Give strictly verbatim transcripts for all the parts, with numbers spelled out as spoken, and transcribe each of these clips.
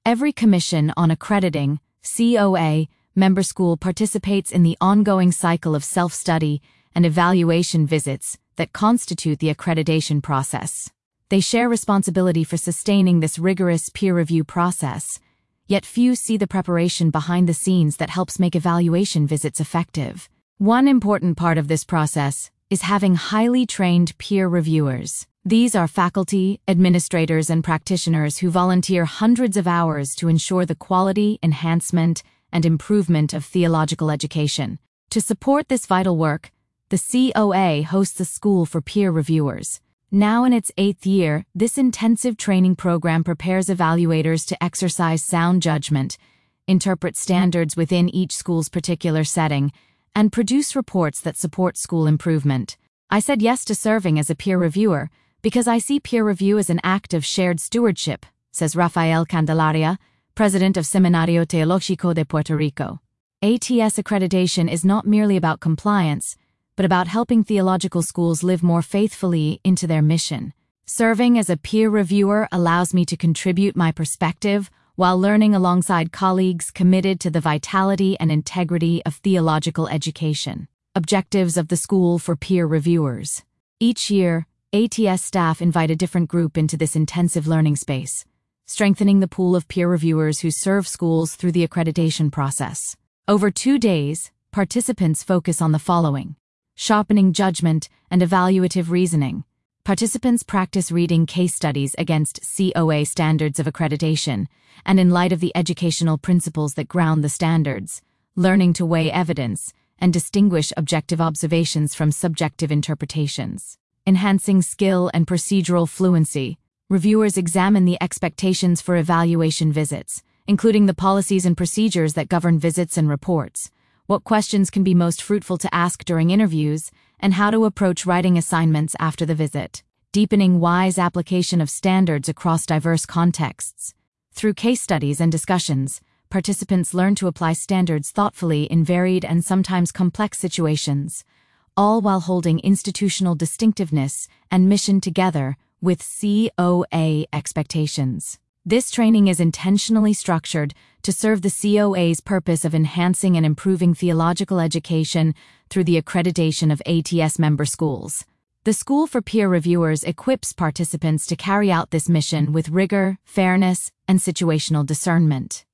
Every Commission on Accrediting, C O A, member school participates in the ongoing cycle of self-study and evaluation visits that constitute the accreditation process. They share responsibility for sustaining this rigorous peer review process, yet few see the preparation behind the scenes that helps make evaluation visits effective. One important part of this process is having highly trained peer reviewers. These are faculty, administrators, and practitioners who volunteer hundreds of hours to ensure the quality, enhancement, and improvement of theological education. To support this vital work, the C O A hosts a school for peer reviewers. Now in its eighth year, this intensive training program prepares evaluators to exercise sound judgment, interpret standards within each school's particular setting, and produce reports that support school improvement. I said yes to serving as a peer reviewer because I see peer review as an act of shared stewardship, says Rafael Candelaria, president of Seminario Teológico de Puerto Rico. A T S accreditation is not merely about compliance, but about helping theological schools live more faithfully into their mission. Serving as a peer reviewer allows me to contribute my perspective while learning alongside colleagues committed to the vitality and integrity of theological education. Objectives of the School for Peer Reviewers. Each year, A T S staff invite a different group into this intensive learning space, strengthening the pool of peer reviewers who serve schools through the accreditation process. Over two days, participants focus on the following: sharpening judgment and evaluative reasoning. Participants practice reading case studies against C O A standards of accreditation, and in light of the educational principles that ground the standards, learning to weigh evidence and distinguish objective observations from subjective interpretations. Enhancing skill and procedural fluency. Reviewers examine the expectations for evaluation visits, including the policies and procedures that govern visits and reports, what questions can be most fruitful to ask during interviews, and how to approach writing assignments after the visit. Deepening wise application of standards across diverse contexts. Through case studies and discussions, participants learn to apply standards thoughtfully in varied and sometimes complex situations, all while holding institutional distinctiveness and mission together with C O A expectations. This training is intentionally structured to serve the C O A's purpose of enhancing and improving theological education through the accreditation of A T S member schools. The School for Peer Reviewers equips participants to carry out this mission with rigor, fairness, and situational discernment.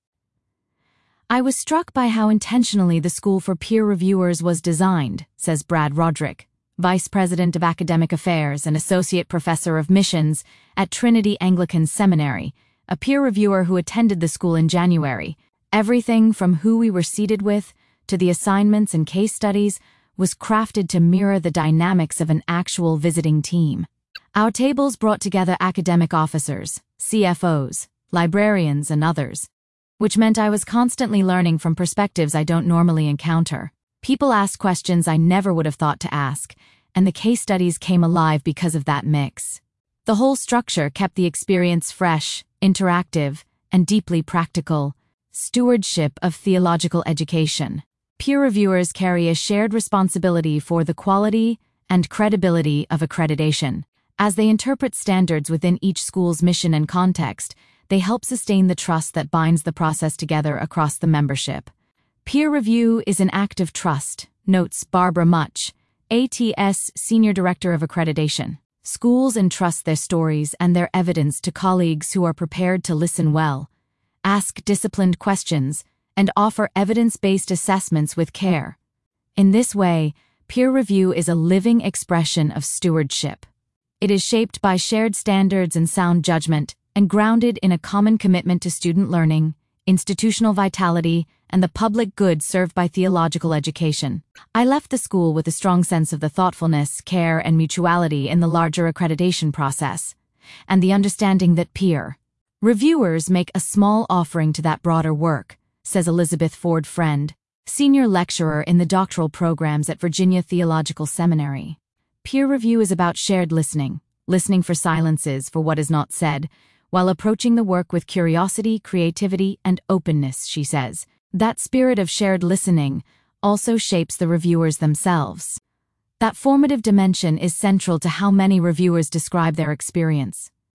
I was struck by how intentionally the School for Peer Reviewers was designed, says Brad Roderick, Vice President of Academic Affairs and Associate Professor of Missions at Trinity Anglican Seminary, a peer reviewer who attended the school in January. Everything from who we were seated with to the assignments and case studies was crafted to mirror the dynamics of an actual visiting team. Our tables brought together academic officers, C F Os, librarians, and others, which meant I was constantly learning from perspectives I don't normally encounter. People asked questions I never would have thought to ask, and the case studies came alive because of that mix. The whole structure kept the experience fresh, interactive, and deeply practical. Stewardship of theological education. Peer reviewers carry a shared responsibility for the quality and credibility of accreditation. As they interpret standards within each school's mission and context, they help sustain the trust that binds the process together across the membership. Peer review is an act of trust, notes Barbara Much, A T S Senior Director of Accreditation. Schools entrust their stories and their evidence to colleagues who are prepared to listen well, ask disciplined questions, and offer evidence-based assessments with care. In this way, peer review is a living expression of stewardship. It is shaped by shared standards and sound judgment, and grounded in a common commitment to student learning, institutional vitality, and the public good served by theological education. I left the school with a strong sense of the thoughtfulness, care, and mutuality in the larger accreditation process, and the understanding that peer reviewers make a small offering to that broader work, says Elizabeth Ford Friend, senior lecturer in the doctoral programs at Virginia Theological Seminary. Peer review is about shared listening, listening for silences, for what is not said, while approaching the work with curiosity, creativity, and openness, she says. That spirit of shared listening also shapes the reviewers themselves. That formative dimension is central to how many reviewers describe their experience.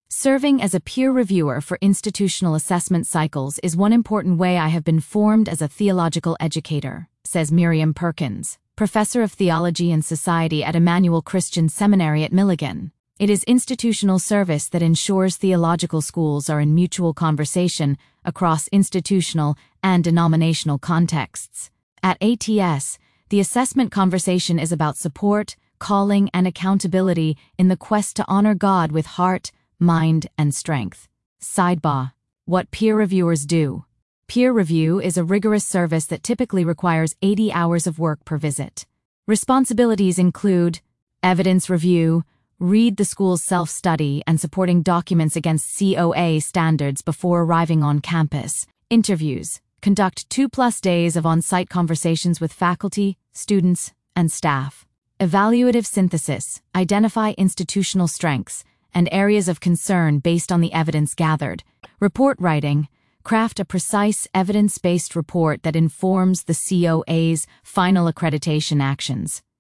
Serving as a peer reviewer for institutional assessment cycles is one important way I have been formed as a theological educator, says Miriam Perkins, professor of theology and society at Emmanuel Christian Seminary at Milligan. It is institutional service that ensures theological schools are in mutual conversation across institutional and denominational contexts. At A T S, the assessment conversation is about support, calling, and accountability in the quest to honor God with heart, mind, and strength. Sidebar: what peer reviewers do. Peer review is a rigorous service that typically requires eighty hours of work per visit. Responsibilities include evidence review, read the school's self-study and supporting documents against C O A standards before arriving on campus, interviews, conduct two-plus days of on-site conversations with faculty, students, and staff, evaluative synthesis, identify institutional strengths and areas of concern based on the evidence gathered, report writing, craft a precise evidence-based report that informs the C O A's final accreditation actions,